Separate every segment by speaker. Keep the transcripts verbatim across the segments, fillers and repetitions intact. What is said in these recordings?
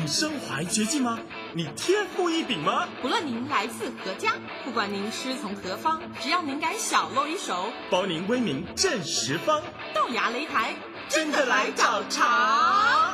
Speaker 1: 身怀绝技吗？你天赋异禀吗？
Speaker 2: 不论您来自何家，不管您师从何方，只要您敢小露一手，
Speaker 1: 包您威名震十方。
Speaker 2: 豆芽擂台，
Speaker 1: 真的来找茬！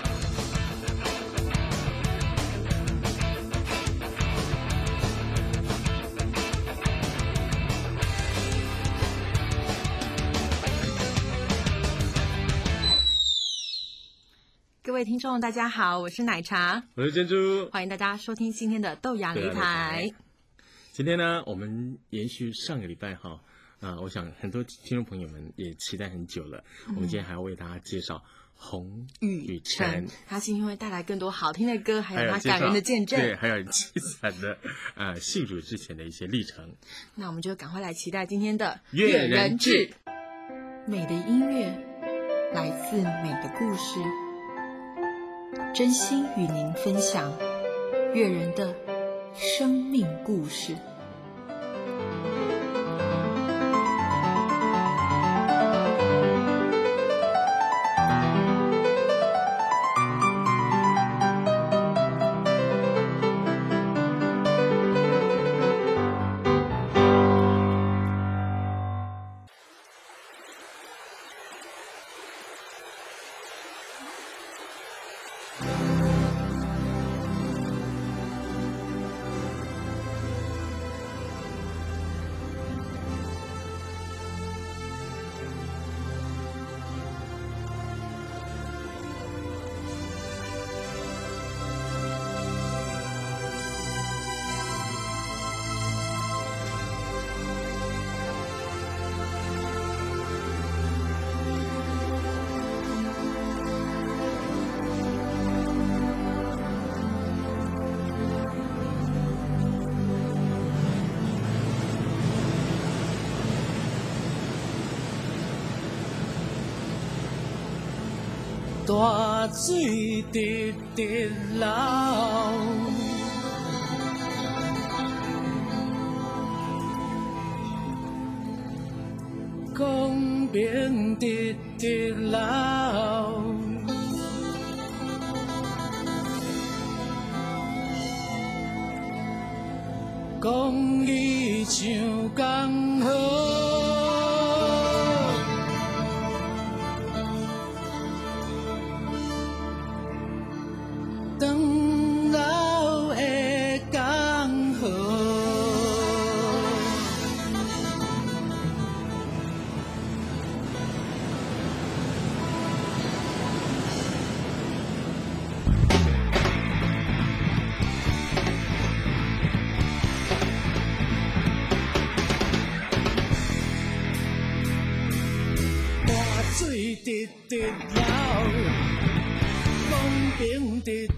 Speaker 2: 各位听众大家好，我是奶茶，
Speaker 1: 我是珍珠，
Speaker 2: 欢迎大家收听今天的豆芽擂台。
Speaker 1: 今天呢，我们延续上个礼拜哈，啊、呃，我想很多听众朋友们也期待很久了。嗯、我们今天还要为大家介绍洪雨辰，
Speaker 2: 他今天会带来更多好听的歌，还有他感人的见证，
Speaker 1: 对，还有凄惨的呃信主之前的一些历程。
Speaker 2: 那我们就赶快来期待今天的
Speaker 1: 乐人志。
Speaker 2: 美的音乐来自美的故事。真心与您分享乐人的生命故事。
Speaker 3: 大水直直流，公平直直流，公义像江河。长老的江河，大水直直流，公平直。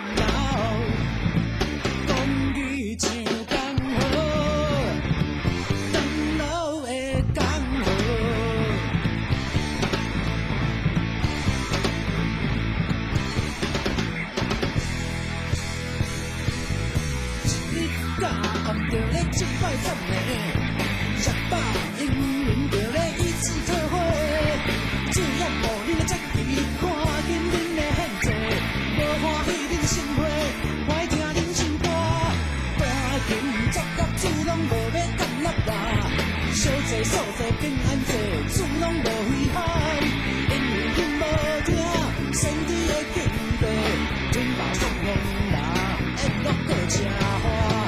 Speaker 3: 一摆赞美，十百英灵着咧以此讨花，这样无恁的责任，看见恁的现济，无欢喜恁的生活，歹听恁心歌，大金作乐主拢无要干落啦，小济数济平安济，主拢无遗憾，因为恁无听先知的警告，天把送风啦，会落个车花。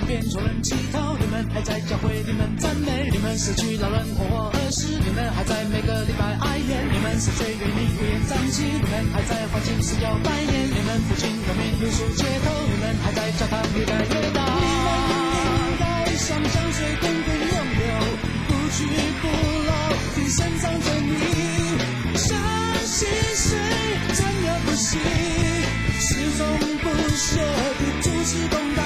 Speaker 3: 边穷人乞讨，你们还在教会你们赞美，你们失去老人或儿时，你们还在每个礼拜哀怨，你们是最愿意乌烟瘴气，你们还在欢庆死掉百年，你们父亲革命露宿街头，你们还在教堂越盖越大，你们应该像江水滚滚涌流，不屈不挠，听神唱着你，相信谁真了不起，始终不懈地主持公道。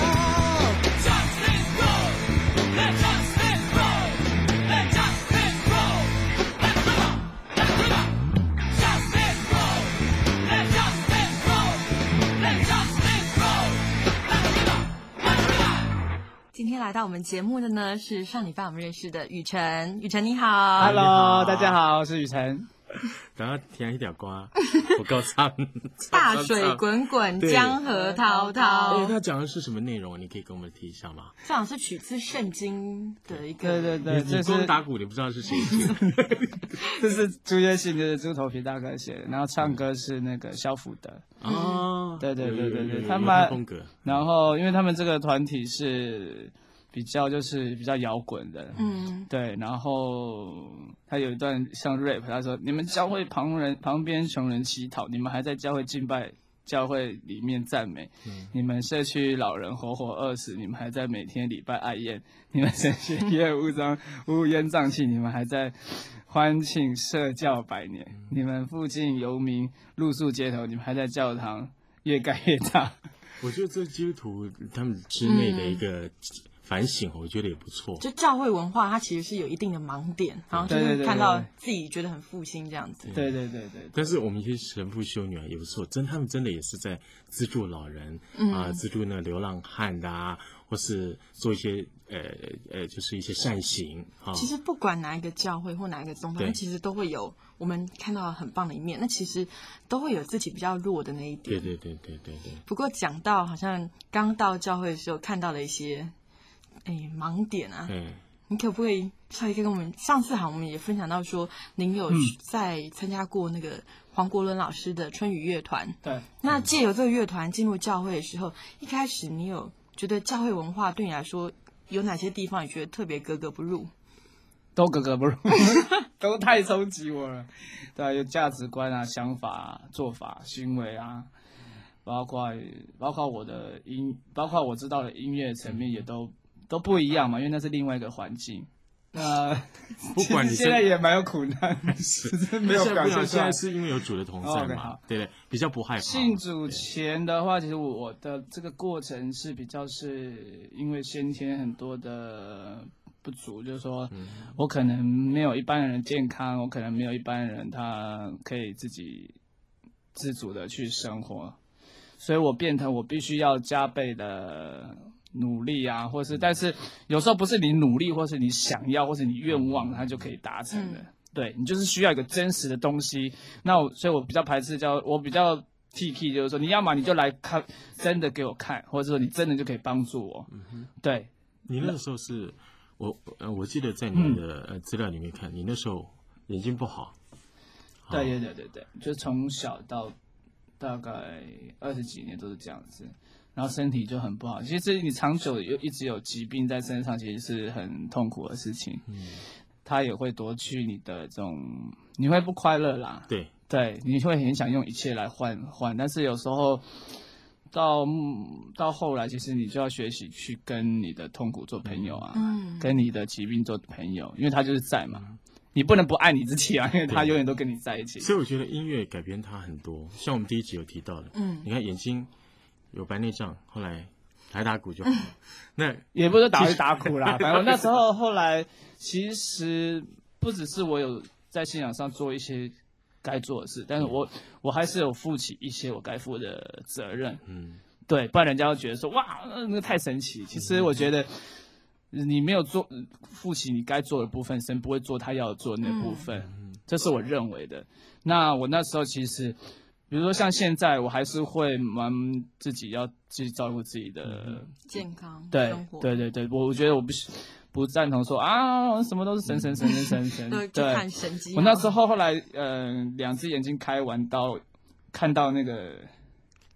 Speaker 2: 今天来到我们节目的呢是上礼拜我们认识的雨辰，雨辰你好
Speaker 4: ，Hello， 大家好，我是雨辰。
Speaker 1: 然后听一条歌，我够唱。
Speaker 2: 大水滚滚，江河滔滔。
Speaker 1: 哎，他讲的是什么内容？你可以跟我们提一下吗？
Speaker 2: 这好像是取自圣经的一个。
Speaker 4: 对对对，
Speaker 1: 这是打鼓，你不知道是谁写的。
Speaker 4: 这是朱约信，就是猪头皮大哥写的，然后唱歌是那个萧福德。
Speaker 1: 哦，
Speaker 4: 对对对对对，他
Speaker 1: 们风格。
Speaker 4: 然后，因为他们这个团体是比较就是比较摇滚的，嗯，对。然后他有一段像 rap， 他说：“你们教会旁人旁边穷人乞讨，你们还在教会敬拜，教会里面赞美。嗯、你们社区老人活活饿死，你们还在每天礼拜爱宴。你们神学业务章乌烟瘴气，你们还在欢庆社教百年。嗯、你们附近游民露宿街头，你们还在教堂越盖越大。”
Speaker 1: 我觉得这基督徒他们之内的一个反省，我觉得也不错。
Speaker 2: 就教会文化，它其实是有一定的盲点，然后就是看到自己觉得很复兴这样子。
Speaker 4: 对对对 对, 对。
Speaker 1: 但是我们一些神父修女啊也不错，真他们真的也是在资助老人、嗯、啊，资助那流浪汉的啊，或是做一些呃呃，就是一些善行啊。
Speaker 2: 其实不管哪一个教会或哪一个宗派，其实都会有我们看到很棒的一面，那其实都会有自己比较弱的那一点。
Speaker 1: 对对对对对对。
Speaker 2: 不过讲到好像刚到教会的时候看到了一些。哎，盲点啊！嗯，你可不可以稍微跟我们？上次好，我们也分享到说，您有在参加过那个黄国伦老师的春雨乐团。
Speaker 4: 对。
Speaker 2: 那借由这个乐团进入教会的时候，一开始你有觉得教会文化对你来说有哪些地方你觉得特别格格不入？
Speaker 4: 都格格不入，都太冲击我了。对啊，有价值观啊、想法、啊、做法、行为啊。包括包括我的音，包括我知道的音乐层面也都都不一样嘛，因为那是另外一个环境。呃，
Speaker 1: 不管你
Speaker 4: 现在也蛮有苦难，是没有表现出来。
Speaker 1: 现在是因为有主的同在嘛， oh, okay, 对不对？比较不害怕。
Speaker 4: 信主前的话，其实我我的这个过程是比较是因为先天很多的不足，就是说我可能没有一般人健康，我可能没有一般人他可以自己自主的去生活。所以我变成我必须要加倍的努力啊，或是但是有时候不是你努力，或是你想要，或是你愿望，它就可以达成的。嗯、对你就是需要一个真实的东西。那我所以我比较排斥叫，我比较 T K， 就是说你要嘛你就来看，真的给我看，或者说你真的就可以帮助我。嗯、对，
Speaker 1: 你那个时候是我呃我记得在你的呃资料里面看，你那时候眼睛不好。
Speaker 4: 对对对对对，就从小到。大概二十几年都是这样子，然后身体就很不好。其实你长久有一直有疾病在身上，其实是很痛苦的事情。嗯，它也会夺去你的这种，你会不快乐啦。
Speaker 1: 对
Speaker 4: 对，你会很想用一切来换换，但是有时候到到后来，其实你就要学习去跟你的痛苦做朋友啊，嗯，跟你的疾病做朋友，因为他就是在嘛。嗯，你不能不爱你自己啊，因为他永远都跟你在一起。
Speaker 1: 所以我觉得音乐改变他很多，像我们第一集有提到的，嗯，你看眼睛有白内障，后来来打鼓就好了。嗯、那
Speaker 4: 也不是打会打鼓啦，反正我那时候后来其实不只是我有在信仰上做一些该做的事，但是我、嗯、我还是有负起一些我该负的责任。嗯，对，不然人家会觉得说哇，那个太神奇。其实我觉得。你没有做负起你该做的部分，神不会做他要做的那部分，嗯、这是我认为的。那我那时候其实，比如说像现在，我还是会蛮自己要自己照顾自己的
Speaker 2: 健康，
Speaker 4: 对
Speaker 2: 生活
Speaker 4: 对对对，我我觉得我不不赞同说啊什么都是神神神神神神，
Speaker 2: 对，就看神迹。
Speaker 4: 我那时候后来，嗯、呃，两只眼睛开完刀，看到那个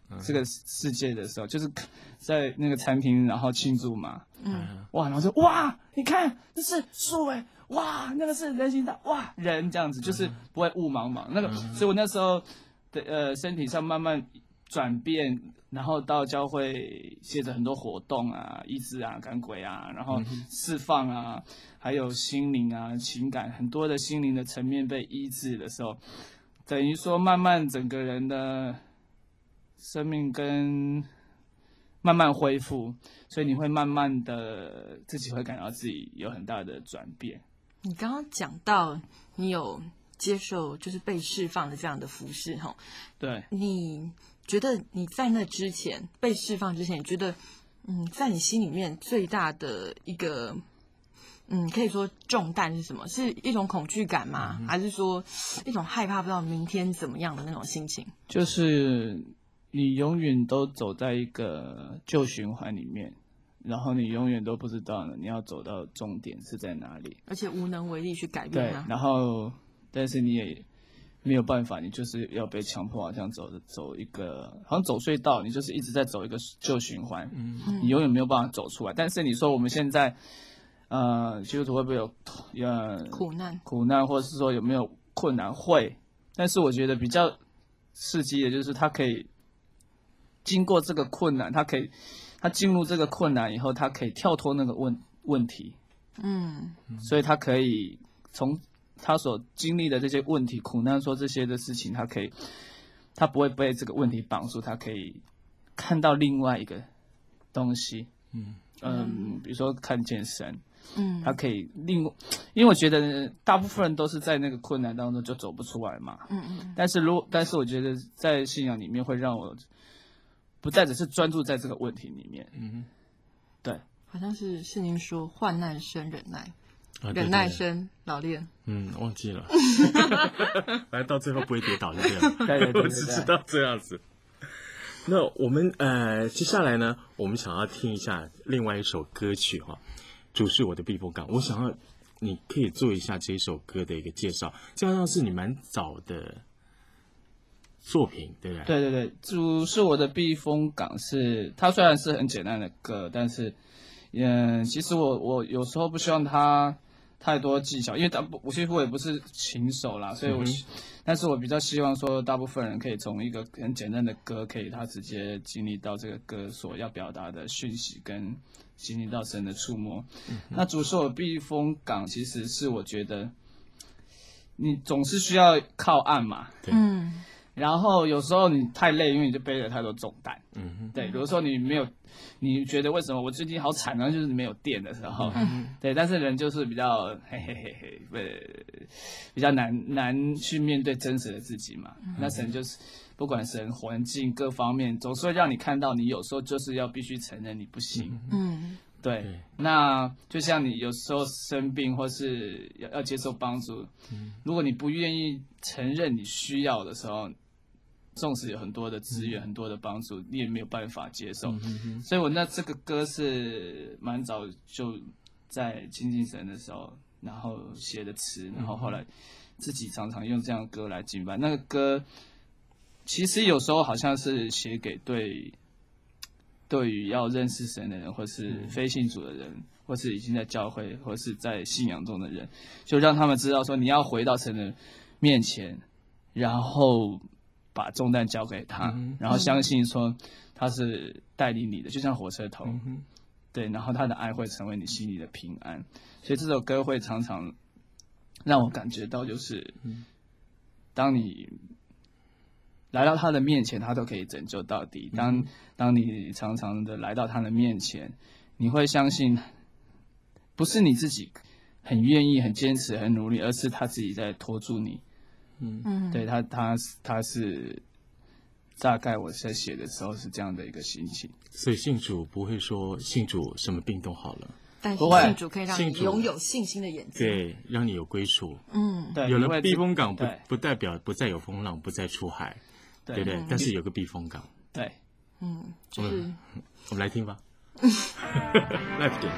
Speaker 4: 这个世界的时候，就是在那个餐厅然后庆祝嘛，嗯，哇，然后就哇，你看这是树哎，哇，那个是人行道，哇，人这样子就是不会雾茫茫那个，所以我那时候的呃身体上慢慢转变。然后到教会，接着很多活动啊，医治啊，赶鬼啊，然后释放啊，还有心灵啊、情感，很多的心灵的层面被医治的时候，等于说慢慢整个人的生命跟慢慢恢复，所以你会慢慢的自己会感到自己有很大的转变。
Speaker 2: 你刚刚讲到你有接受就是被释放的这样的服事哈，
Speaker 4: 对，
Speaker 2: 你。觉得你在那之前被释放之前，你觉得，嗯，在你心里面最大的一个，嗯，可以说重担是什么？是一种恐惧感吗？嗯、还是说一种害怕不知道明天怎么样的那种心情？
Speaker 4: 就是你永远都走在一个旧循环里面，然后你永远都不知道呢，你要走到终点是在哪里，
Speaker 2: 而且无能为力去改变它。
Speaker 4: 对，然后但是你也。没有办法，你就是要被强迫，好像走走一个，好像走隧道，你就是一直在走一个旧循环，嗯，你永远没有办法走出来。但是你说我们现在，呃，基督徒会不会有呃
Speaker 2: 苦难？
Speaker 4: 苦难，或者是说有没有困难？会，但是我觉得比较刺激的就是他可以经过这个困难，他可以他进入这个困难以后，他可以跳脱那个问问题，嗯，所以他可以从。他所经历的这些问题、苦难，说这些的事情，他可以，他不会被这个问题绑住，他可以看到另外一个东西，嗯嗯，比如说看见神，嗯，他可以另，因为我觉得大部分人都是在那个困难当中就走不出来嘛，嗯嗯，但是如但是我觉得在信仰里面会让我不再只是专注在这个问题里面，嗯，对，
Speaker 2: 好像是圣经说患难生忍耐。啊、忍耐生老练，
Speaker 1: 嗯，忘记了，反正到最后不会跌倒就这样，
Speaker 4: 对对对，
Speaker 1: 我只知道这样子。那我们呃，接下来呢，我们想要听一下另外一首歌曲哈，主是我的避风港。我想要你可以做一下这首歌的一个介绍，这样是你蛮早的作品，对不对？
Speaker 4: 对对对，主是我的避风港是它虽然是很简单的歌，但是嗯，其实我我有时候不希望它。太多技巧，因为大我其实我也不是琴手啦，所以我，嗯、但是我比较希望说，大部分人可以从一个很简单的歌，可以他直接经历到这个歌所要表达的讯息，跟经历到神的触摸。嗯、那主是我避风港，其实是我觉得，你总是需要靠岸嘛，嗯，然后有时候你太累，因为你就背了太多重担，嗯，对，有时候你没有。你觉得为什么我最近好惨呢？就是没有电的时候，嗯、对，但是人就是比较嘿嘿嘿嘿，呃，比较难难去面对真实的自己嘛。嗯、那神就是不管神环境各方面，总是会让你看到你有时候就是要必须承认你不行。嗯，对。对那就像你有时候生病或是要要接受帮助，嗯、如果你不愿意承认你需要的时候。纵使有很多的资源、很多的帮助，你也没有办法接受。嗯、所以我那这个歌是蛮早就在亲近神的时候，然后写的词，然后后来自己常常用这样的歌来敬拜。那个歌其实有时候好像是写给对对于要认识神的人，或是非信主的人，或是已经在教会，或是在信仰中的人，就让他们知道说，你要回到神的面前，然后。把重担交给他，嗯、然后相信说他是带领你的，就像火车头，嗯、对，然后他的爱会成为你心里的平安，所以这首歌会常常让我感觉到，就是、嗯、当你来到他的面前，他都可以拯救到底。嗯、当当你常常的来到他的面前，你会相信，不是你自己很愿意、很坚持、很努力，而是他自己在拖住你。嗯，对他，他他是大概我在写的时候是这样的一个心情。
Speaker 1: 所以信主不会说信主什么病都好了，
Speaker 2: 但是信主可以让你拥有信心的眼睛，
Speaker 1: 对，让你有归属。
Speaker 2: 嗯，
Speaker 1: 对，有了避风港不不代表不再有风浪，不再出海，对不对？嗯、但是有个避风港。
Speaker 4: 对，
Speaker 2: 嗯，就是、
Speaker 1: 嗯、我们来听吧。Live 点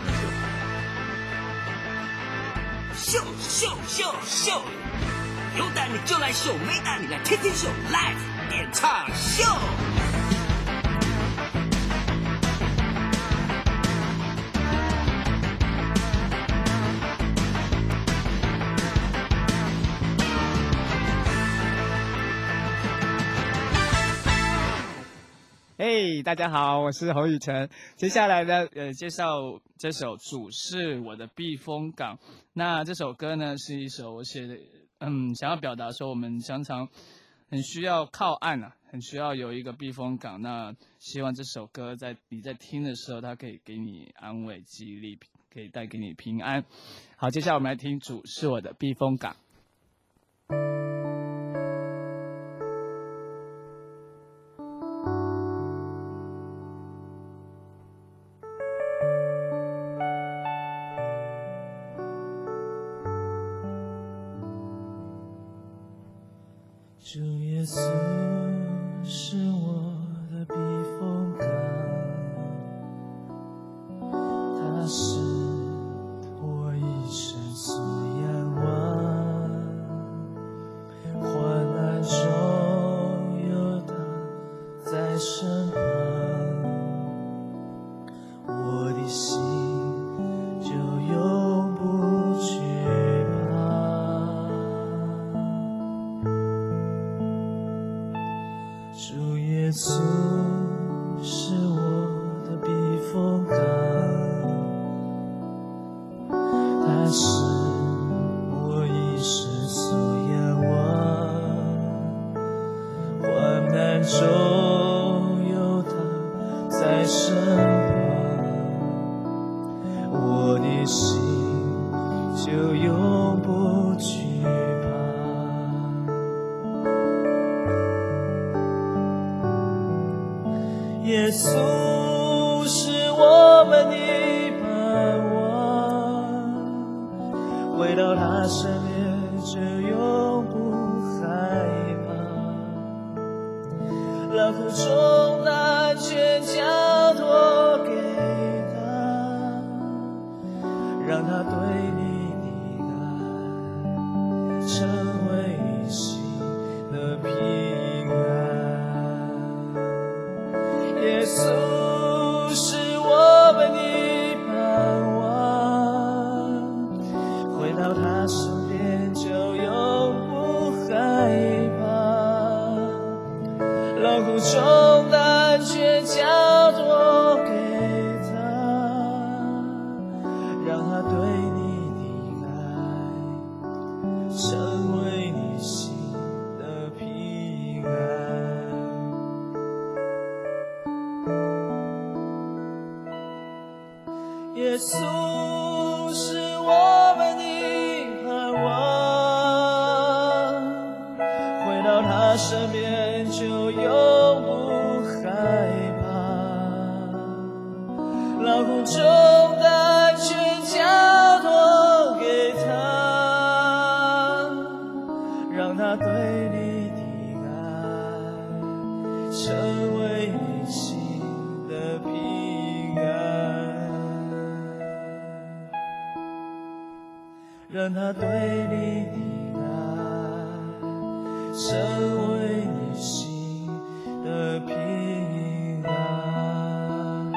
Speaker 3: 秀秀秀秀。有胆你就来秀，没胆你来听听秀 ，Live 点唱秀。
Speaker 4: 嘿、hey, 大家好，我是侯宇辰。接下来呢，呃，介绍这首《主是我的避风港》。那这首歌呢，是一首我写的，嗯，想要表达说我们常常很需要靠岸啊，很需要有一个避风港。那希望这首歌在你在听的时候，它可以给你安慰、激励，可以带给你平安。好，接下来我们来听《主是我的避风港》。
Speaker 3: 主耶稣是我的避风港，他是我一生所仰望，患难中有他在身旁，我的心就永不惧主耶稣是我的避风港，他是我一生所仰望，患难中有他在身旁，我的心就永不惧怕。耶稣是我们的盼望，回到他身边就永不害怕，劳苦重担全交托给他，让他对你的爱成为你心的平安。耶稣是我们的盼望，回到他身边就永不害怕，劳苦重担全交托给他，让他对你的爱成为你心的平安。耶稣是我们的盼望，回到他身边就永不害怕，劳苦重担全交托给他，让他对你的爱成为你心的平安，让他对你的爱成为你心的平安。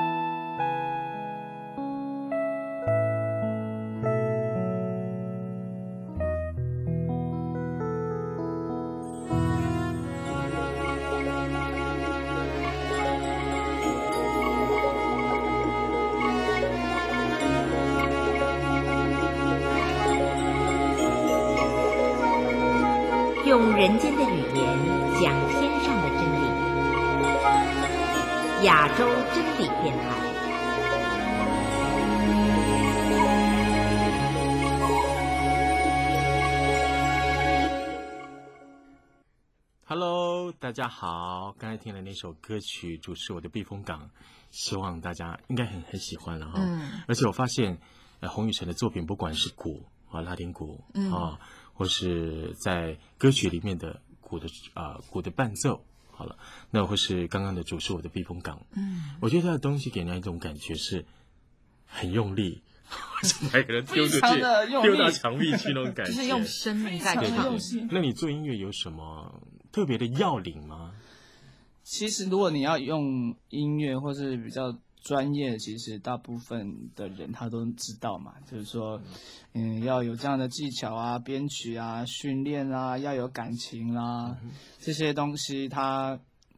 Speaker 5: 用人间的语言讲天上的真理，亚洲真理电台。
Speaker 1: Hello， 大家好，刚才听了那首歌曲《主是我的避风港》，希望大家应该很很喜欢了哈。嗯，而且我发现，呃，洪宇辰的作品，不管是鼓啊、拉丁鼓、嗯、啊，或是在歌曲里面的鼓的啊、呃、鼓的伴奏，好了，那或是刚刚的《主是我的避风港》，嗯，我觉得他的东西给人家一种感觉是很用力。把一个人丢出去，丢到墙壁去那种感觉，
Speaker 2: 就是用生命在唱。
Speaker 1: 那你做音乐有什么特别的要领吗？
Speaker 4: 其实，如果你要用音乐或是比较专业，其实大部分的人他都知道嘛，就是说，嗯，要有这样的技巧啊、编曲啊、训练啊，要有感情啦、啊，这些东西他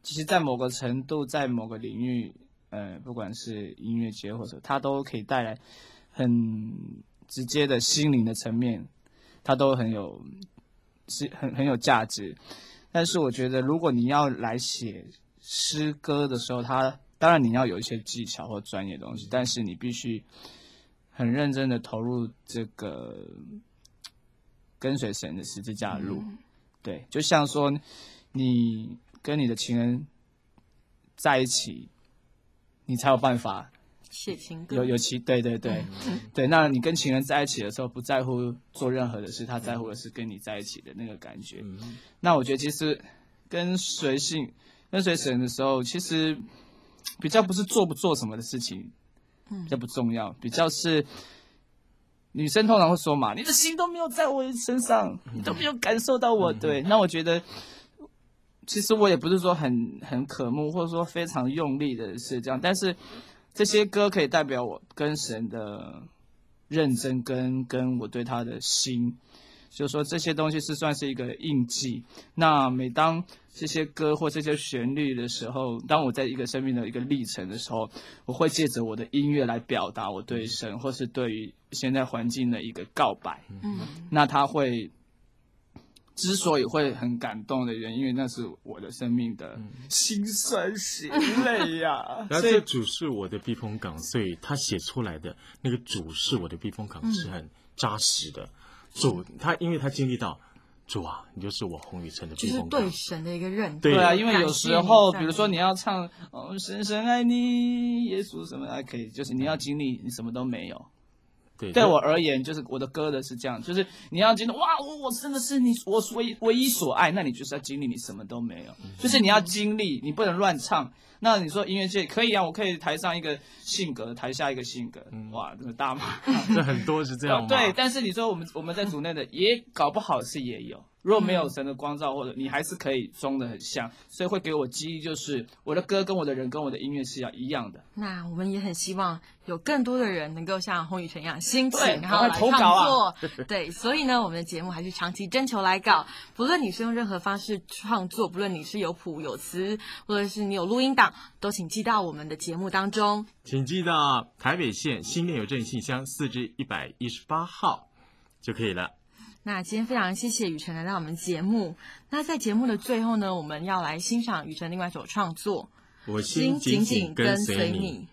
Speaker 4: 其实，在某个程度，在某个领域，呃，不管是音乐节或者它都可以带来很直接的心灵的层面，它都很有是很很有价值。但是我觉得，如果你要来写诗歌的时候，它当然你要有一些技巧或专业的东西，但是你必须很认真的投入这个跟随神的十字架的路。嗯、对，就像说你跟你的情人在一起，你才有办法
Speaker 2: 写情歌。
Speaker 4: 有有其对对对、嗯、对，那你跟情人在一起的时候，不在乎做任何的事，他在乎的是跟你在一起的那个感觉。嗯、那我觉得其实跟随性跟随神的时候，其实比较不是做不做什么的事情，比较不重要，比较是女生通常会说嘛，你的心都没有在我身上，你都没有感受到我。对，那我觉得。其实我也不是说很很渴慕，或者说非常用力的是这样，但是这些歌可以代表我跟神的认真跟跟我对他的心，就是说这些东西是算是一个印记。那每当这些歌或这些旋律的时候，当我在一个生命的一个历程的时候，我会借着我的音乐来表达我对神或是对于现在环境的一个告白。嗯，那他会。之所以会很感动的原因，因为那是我的生命的辛酸血泪呀。
Speaker 1: 然后这主是我的避风港，所以他写出来的那个主是我的避风港是很扎实的。主他因为他经历到主啊，你就是我红雨城的避风港，
Speaker 2: 就是对神的一个认同。
Speaker 4: 对啊，因为有时候比如说你要唱哦深深爱你耶稣什么还可以，就是你要经历你什么都没有。对，对我而言，就是我的歌的是这样，就是你要经历哇，我我真的是你我唯唯一所爱，那你就是要经历你什么都没有，就是你要经历，你不能乱唱。那你说音乐界可以啊，我可以台上一个性格，台下一个性格，嗯、哇，这个大骂，
Speaker 1: 这很多是这样吗？
Speaker 4: 对，但是你说我们我们在组内的也搞不好是也有。如果没有神的光照，或者你还是可以装得很像，所以会给我记忆，就是我的歌跟我的人跟我的音乐是要一样的。
Speaker 2: 那我们也很希望有更多的人能够像洪雨辰一样辛勤，然后
Speaker 4: 来
Speaker 2: 创作。啊、对，所以呢，我们的节目还是长期征求来稿，不论你是用任何方式创作，不论你是有谱有词，或者是你有录音档，都请寄到我们的节目当中。
Speaker 1: 请寄到台北县新店邮政信箱四至一百一十八号就可以了。
Speaker 2: 那今天非常谢谢雨辰来到我们节目。那在节目的最后呢，我们要来欣赏雨辰另外一首创作《
Speaker 1: 我心紧紧跟随你》。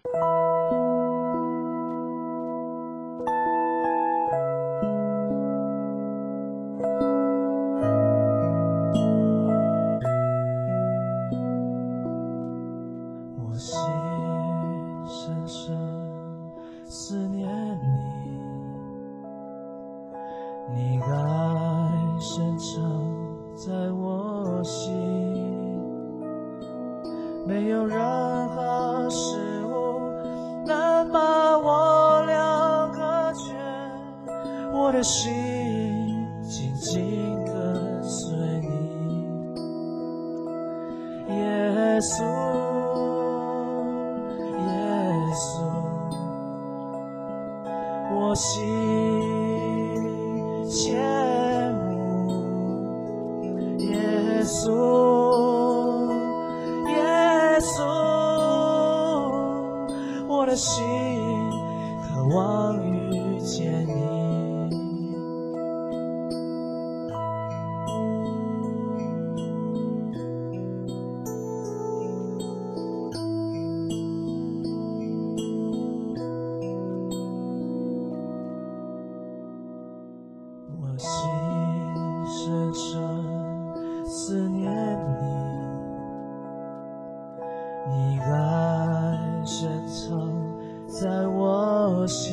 Speaker 3: 我心深深思念你，你爱深藏在我心，没有任何事物能把我俩隔绝，我的心紧紧跟随你，耶稣，耶稣，我心切慕，耶稣，耶稣，我的心渴望遇见你。我心深深思念你，你爱深藏在我心，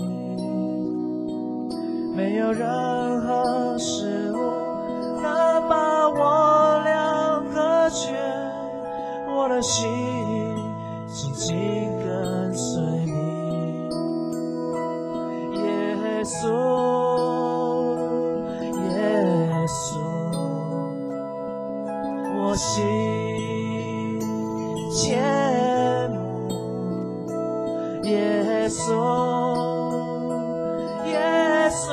Speaker 3: 没有任何事物能把我俩隔绝，我的心紧紧跟随你，耶稣，耶稣，我心切慕，耶稣，耶稣，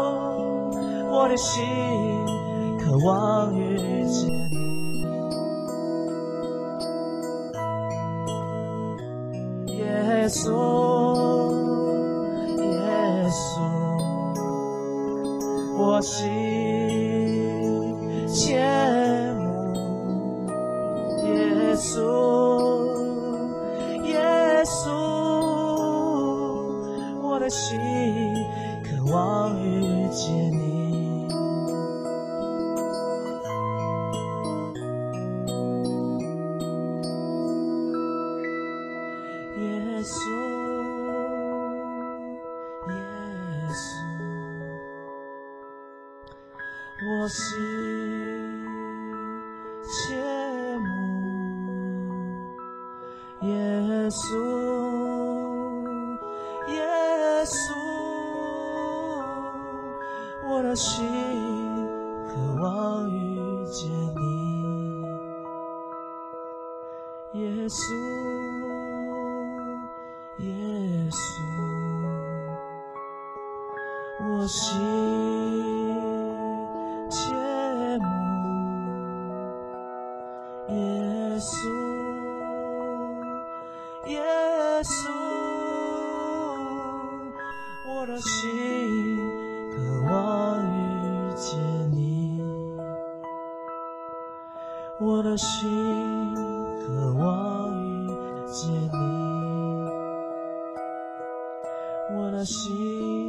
Speaker 3: 我的心渴望遇见你。 耶稣，耶稣，我心切慕耶稣，耶稣，我的心渴望遇见你。耶稣，耶稣，我心切慕耶稣，耶稣，我的心渴望遇见你，耶稣，耶稣，我心切慕耶稣，耶稣，我的心渴望遇见你，我的心渴望遇见你，我的心